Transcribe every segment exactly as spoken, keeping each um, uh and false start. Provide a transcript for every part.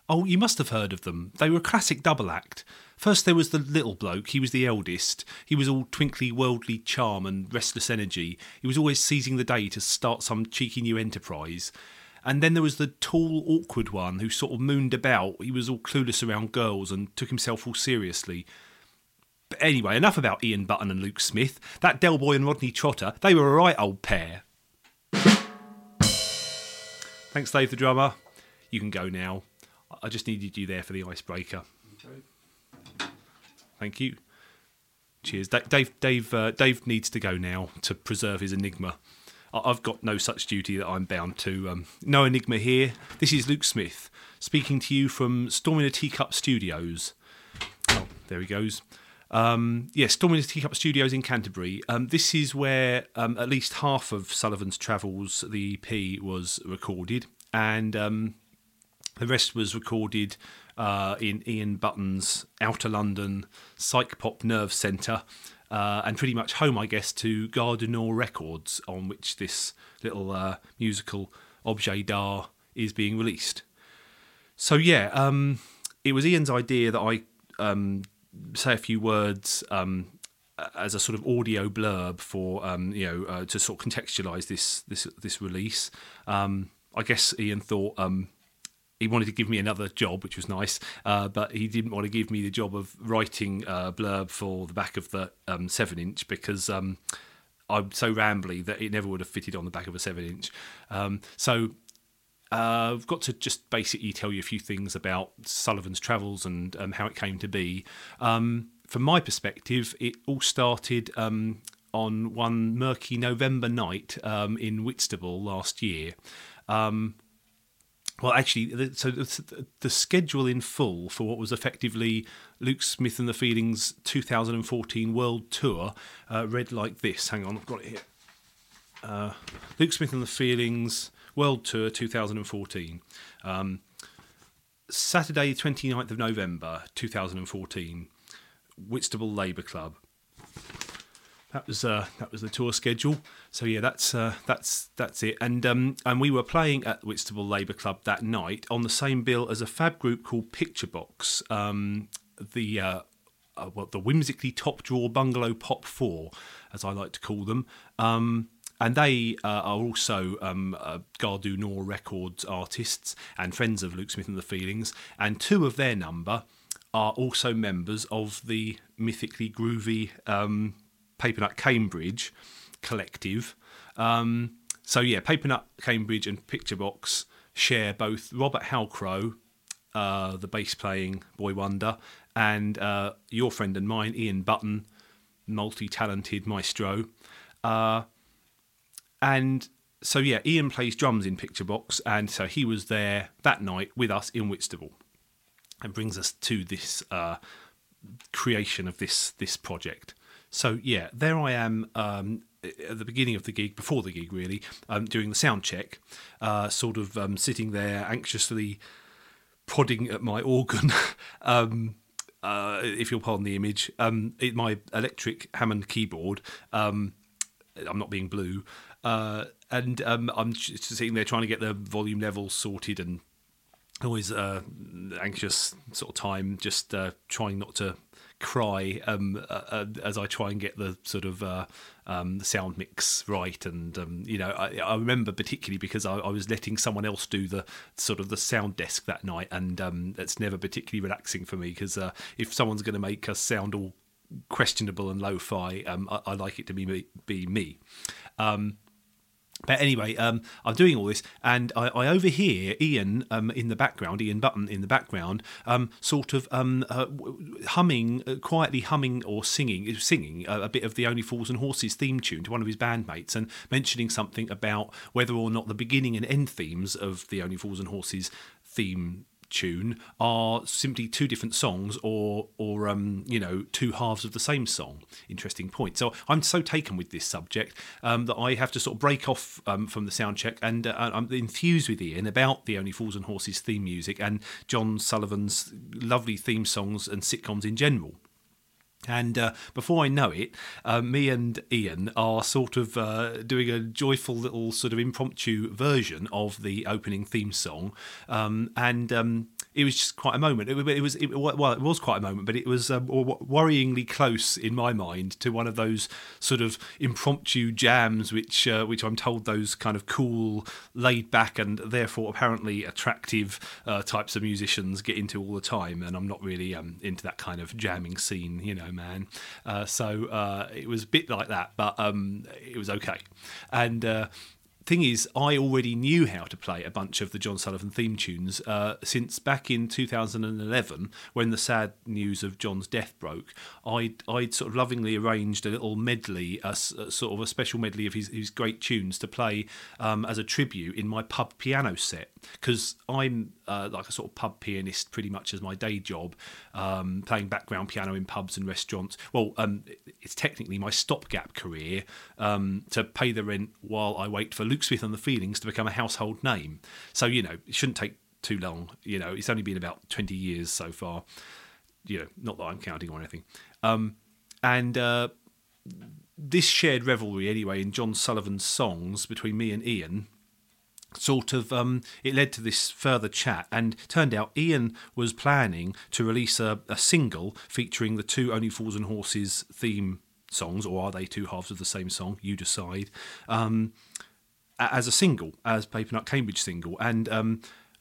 Oh, you must have heard of them. They were a classic double act. First there was the little bloke, he was the eldest. He was all twinkly worldly charm and restless energy. He was always seizing the day to start some cheeky new enterprise. And then there was the tall, awkward one who sort of mooned about. He was all clueless around girls and took himself all seriously. But anyway, enough about Ian Button and Luke Smith. That Del Boy and Rodney Trotter, they were a right old pair. Thanks, Dave the drummer. You can go now. I just needed you there for the icebreaker. Okay. Thank you. Cheers. Dave Dave, uh, Dave needs to go now to preserve his enigma. I've got no such duty that I'm bound to. Um, no enigma here. This is Luke Smith speaking to you from Storm in a Teacup Studios. Oh, there he goes. Um, yeah, Storm in a Teacup Studios in Canterbury. Um, this is where um, at least half of Sullivan's Travels, the E P, was recorded, and um, the rest was recorded uh, in Ian Button's Outer London Psych Pop Nerve Centre. Uh, and pretty much home, I guess, to Gare du Nord Records, on which this little uh, musical objet d'art is being released. So yeah, um, it was Ian's idea that I um, say a few words um, as a sort of audio blurb for um, you know uh, to sort of contextualise this this this release. Um, I guess Ian thought. Um, He wanted to give me another job, which was nice, uh, but he didn't want to give me the job of writing a blurb for the back of the um, seven inch because um, I'm so rambly that it never would have fitted on the back of a seven inch. Um, so uh, I've got to just basically tell you a few things about Sullivan's Travels and um, how it came to be. Um, from my perspective, it all started um, on one murky November night um, in Whitstable last year. Um, Well, actually, so the schedule in full for what was effectively Luke Smith and the Feelings two thousand fourteen World Tour uh, read like this. Hang on, I've got it here. Uh, Luke Smith and the Feelings World Tour two thousand fourteen. Um, Saturday, twenty-ninth of November two thousand fourteen, Whitstable Labour Club. That was uh, that was the tour schedule. So yeah, that's uh, that's that's it. And um, and we were playing at Whitstable Labour Club that night on the same bill as a fab group called Picture Box, um, the uh, uh, well, the whimsically top drawer bungalow pop four, as I like to call them. Um, and they uh, are also um, uh, Gare du Nord Records artists and friends of Luke Smith and the Feelings. And two of their number are also members of the mythically groovy Um, Paper Nut Cambridge collective. Um, so yeah, Paper Nut Cambridge and Picture Box share both Robert Halcrow, uh, the bass playing boy wonder, and uh, your friend and mine, Ian Button, multi-talented maestro. Uh, and so yeah, Ian plays drums in Picture Box, and so he was there that night with us in Whitstable, and brings us to this uh, creation of this this project. So yeah, there I am um, at the beginning of the gig, before the gig really, um, doing the sound check, uh, sort of um, sitting there anxiously prodding at my organ, um, uh, if you'll pardon the image, um, it, my electric Hammond keyboard. Um, I'm not being blue, uh, and um, I'm just sitting there trying to get the volume levels sorted, and always uh, anxious sort of time, just uh, trying not to cry um, uh, as I try and get the sort of uh, um, the sound mix right. And um, you know, I, I remember particularly because I, I was letting someone else do the sort of the sound desk that night, and um, that's never particularly relaxing for me because uh, if someone's going to make us sound all questionable and lo-fi, um, I, I like it to be me. Be me. Um, But anyway, um, I'm doing all this, and I, I overhear Ian um, in the background, Ian Button in the background, um, sort of um, uh, humming, uh, quietly humming or singing, singing a, a bit of the Only Fools and Horses theme tune to one of his bandmates, and mentioning something about whether or not the beginning and end themes of the Only Fools and Horses theme tune are simply two different songs, or or um you know two halves of the same song. Interesting point. So I'm so taken with this subject um, that I have to sort of break off um, from the sound check, and uh, I'm enthused with Ian about the Only Fools and Horses theme music and John Sullivan's lovely theme songs and sitcoms in general. And uh, before I know it, uh, me and Ian are sort of uh, doing a joyful little sort of impromptu version of the opening theme song. Um, and um, it was just quite a moment. It, it was it, well, it was quite a moment, but it was um, worryingly close in my mind to one of those sort of impromptu jams, which uh, which I'm told those kind of cool, laid back, and therefore apparently attractive uh, types of musicians get into all the time. And I'm not really um, into that kind of jamming scene, you know, man. Uh, so uh, it was a bit like that, but um, it was okay. And uh, thing is, I already knew how to play a bunch of the John Sullivan theme tunes uh, since back in two thousand eleven, when the sad news of John's death broke. I'd, I'd sort of lovingly arranged a little medley, a, a sort of a special medley of his, his great tunes to play um, as a tribute in my pub piano set, because I'm uh, like a sort of pub pianist pretty much as my day job, um, playing background piano in pubs and restaurants. Well, um, it's technically my stopgap career um, to pay the rent while I wait for Luke Smith and the Feelings to become a household name. So, you know, it shouldn't take too long. You know, it's only been about twenty years so far. You know, not that I'm counting or anything. Um, and uh, this shared revelry, anyway, in John Sullivan's songs between me and Ian, sort of, um, it led to this further chat, and turned out Ian was planning to release a, a single featuring the two Only Fools and Horses theme songs, or are they two halves of the same song? You decide. Um, as a single, as Paper Nut Cambridge single, and um,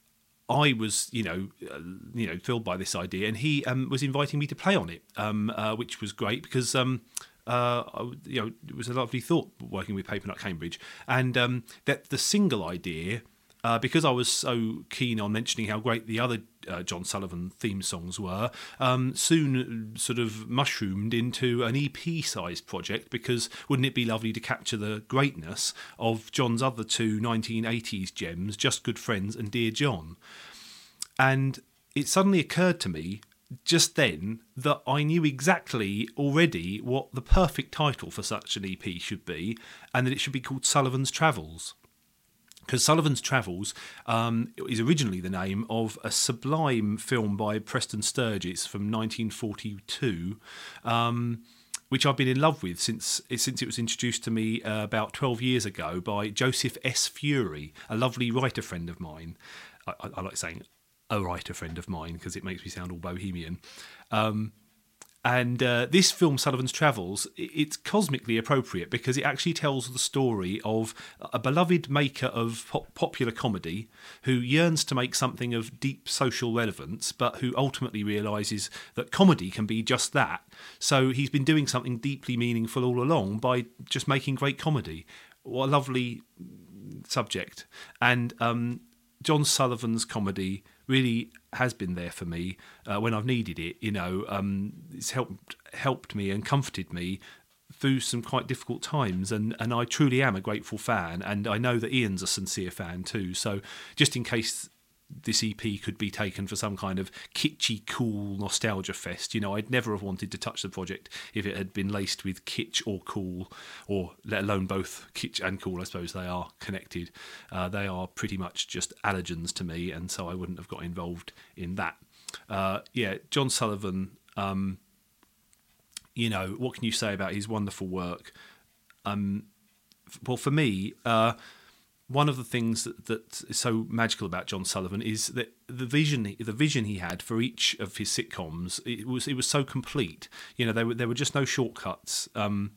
I was, you know, uh, you know, filled by this idea, and he um, was inviting me to play on it, um, uh, which was great because, um, uh, I, you know, it was a lovely thought working with Paper Nut Cambridge, and um, that the single idea. Uh, because I was so keen on mentioning how great the other uh, John Sullivan theme songs were, um, soon sort of mushroomed into an E P-sized project, because wouldn't it be lovely to capture the greatness of John's other two nineteen eighties gems, Just Good Friends and Dear John? And it suddenly occurred to me just then that I knew exactly already what the perfect title for such an E P should be, and that it should be called Sullivan's Travels. Because Sullivan's Travels um, is originally the name of a sublime film by Preston Sturges from nineteen forty-two, um, which I've been in love with since since it was introduced to me uh, about twelve years ago by Joseph S. Fury, a lovely writer friend of mine. I, I, I like saying a writer friend of mine because it makes me sound all bohemian. Um, And uh, this film, Sullivan's Travels, it's cosmically appropriate because it actually tells the story of a beloved maker of pop- popular comedy who yearns to make something of deep social relevance, but who ultimately realises that comedy can be just that. So he's been doing something deeply meaningful all along by just making great comedy. What a lovely subject. And um, John Sullivan's comedy really has been there for me uh, when I've needed it. You know, um, it's helped helped me and comforted me through some quite difficult times, and, and I truly am a grateful fan, and I know that Ian's a sincere fan too. So just in case this E P could be taken for some kind of kitschy, cool nostalgia fest, you know, I'd never have wanted to touch the project if it had been laced with kitsch or cool, or let alone both kitsch and cool. I suppose they are connected. Uh, they are pretty much just allergens to me, and so I wouldn't have got involved in that. Uh, yeah, John Sullivan, um, you know, what can you say about his wonderful work? Um, well, for me, uh, one of the things that, that is so magical about John Sullivan is that the vision, the vision he had for each of his sitcoms, it was it was so complete. You know, there were there were just no shortcuts, um,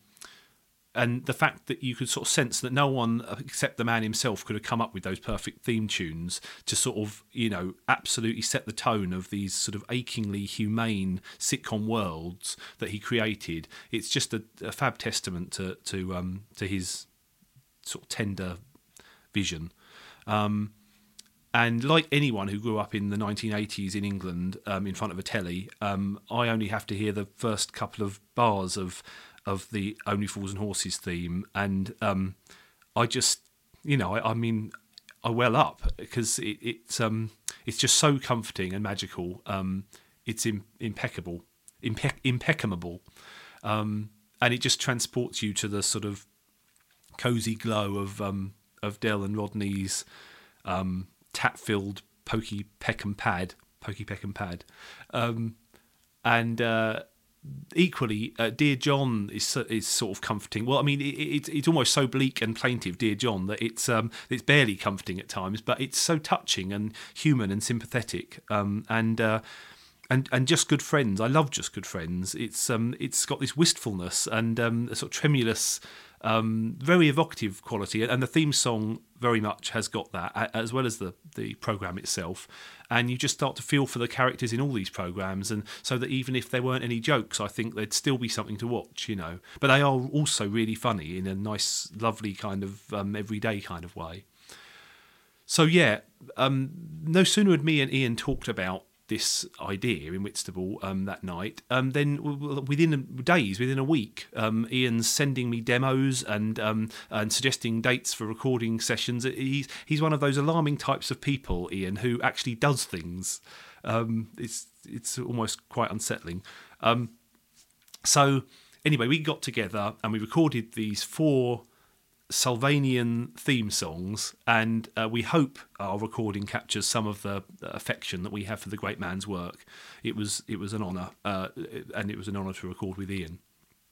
and the fact that you could sort of sense that no one except the man himself could have come up with those perfect theme tunes to sort of, you know, absolutely set the tone of these sort of achingly humane sitcom worlds that he created. It's just a, a fab testament to to um, to his sort of tender vision. Um, and like anyone who grew up in the nineteen eighties in England um, in front of a telly, um, I only have to hear the first couple of bars of of the Only Fools and Horses theme, and um, I just, you know, I, I mean, I well up because it, it's um, it's just so comforting and magical. Um, it's im- impeccable, impe- impeccable, um, and it just transports you to the sort of cosy glow of um, of Del and Rodney's um, tap-filled Pokey Peck and Pad, Pokey Peck and Pad, um, and uh, equally, uh, Dear John is is sort of comforting. Well, I mean, it, it's it's almost so bleak and plaintive, Dear John, that it's um it's barely comforting at times, but it's so touching and human and sympathetic. Um, and uh, and and Just Good Friends, I love Just Good Friends. It's um it's got this wistfulness and um a sort of tremulous, um very evocative quality, and the theme song very much has got that, as well as the the program itself. And you just start to feel for the characters in all these programs, and so that even if there weren't any jokes, I think there'd still be something to watch, you know. But they are also really funny in a nice, lovely kind of um, everyday kind of way. So yeah, um, no sooner had me and Ian talked about this idea in Whitstable um, that night, um, then within days, within a week, um, Ian's sending me demos and um, and suggesting dates for recording sessions. He's he's one of those alarming types of people, Ian, who actually does things. Um, it's it's almost quite unsettling. Um, so anyway, we got together and we recorded these four Sylvanian theme songs, and uh, we hope our recording captures some of the affection that we have for the great man's work. It was it was an honour, uh, and it was an honour to record with Ian.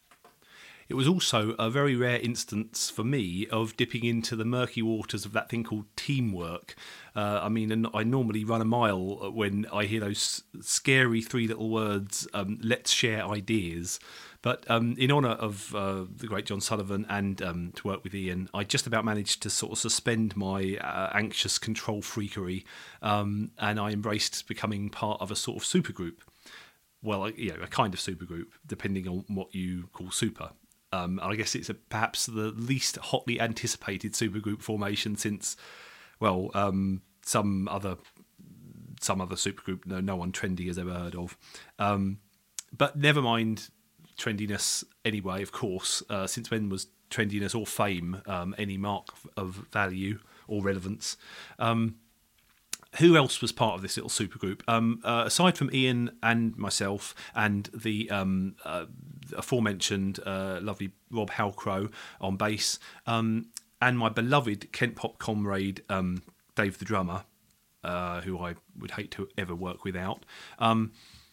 It was also a very rare instance for me of dipping into the murky waters of that thing called teamwork. Uh, I mean, I normally run a mile when I hear those scary three little words, um, let's share ideas. But um, in honour of uh, the great John Sullivan and um, to work with Ian, I just about managed to sort of suspend my uh, anxious control freakery, um, and I embraced becoming part of a sort of supergroup. Well, you know, a kind of supergroup, depending on what you call super. Um, I guess it's a, perhaps the least hotly anticipated supergroup formation since, well, um, some other some other supergroup no, no one trendy has ever heard of. Um, but never mind trendiness anyway, of course. Uh, since when was trendiness or fame um, any mark of value or relevance? Um, who else was part of this little supergroup? Um, uh, aside from Ian and myself and the um, uh, aforementioned uh, lovely Rob Halcrow on bass, um, and my beloved Kent Pop comrade um, Dave the drummer, uh, who I would hate to ever work without. Um,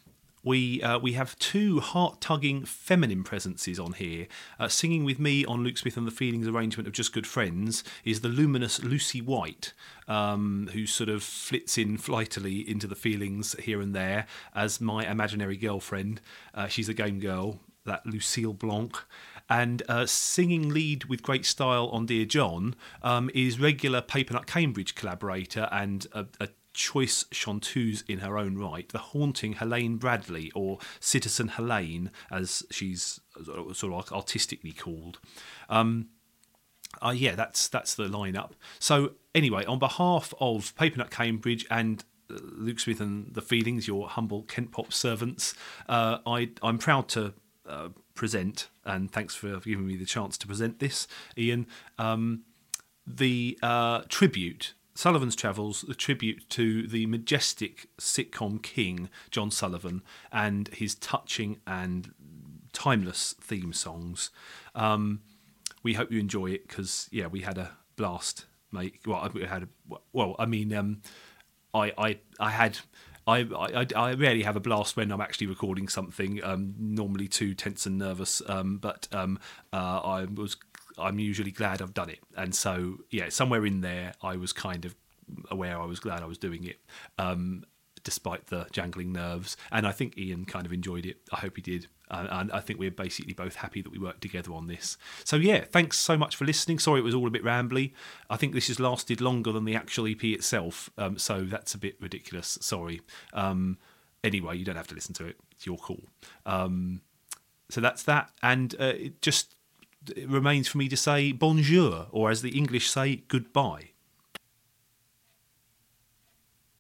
We uh, we have two heart-tugging feminine presences on here. Uh, singing with me on Luke Smith and the Feelings arrangement of Just Good Friends is the luminous Lucy White, um, who sort of flits in flightily into the feelings here and there as my imaginary girlfriend. Uh, she's a game girl, that Lucille Blanc. And uh, singing lead with great style on Dear John um, is regular Paper Nut Cambridge collaborator and a, a choice chanteuse in her own right, the haunting Helene Bradley, or Citizen Helene, as she's sort of artistically called. Um, uh, yeah, that's that's the lineup. So anyway, on behalf of Paper Nut Cambridge and uh, Luke Smith and the Feelings, your humble Kent Pop servants, uh, I, I'm proud to uh, present, and thanks for giving me the chance to present this, Ian, um, the uh, tribute Sullivan's Travels, the tribute to the majestic sitcom king, John Sullivan, and his touching and timeless theme songs. Um, we hope you enjoy it because, yeah, we had a blast, mate. Well, we had a, well, I mean, um, I, I, I had... I, I, I rarely have a blast when I'm actually recording something. Um, normally too tense and nervous, um, but um, uh, I was. I'm usually glad I've done it, and so yeah, somewhere in there, I was kind of aware I was glad I was doing it, um, despite the jangling nerves. And I think Ian kind of enjoyed it. I hope he did. Uh, and I think we're basically both happy that we worked together on this. So yeah, thanks so much for listening. Sorry it was all a bit rambly. I think this has lasted longer than the actual E P itself, um, so that's a bit ridiculous. Sorry. Um, anyway, you don't have to listen to it. It's your call. Um, so that's that. And uh, it just it remains for me to say bonjour, or as the English say, goodbye.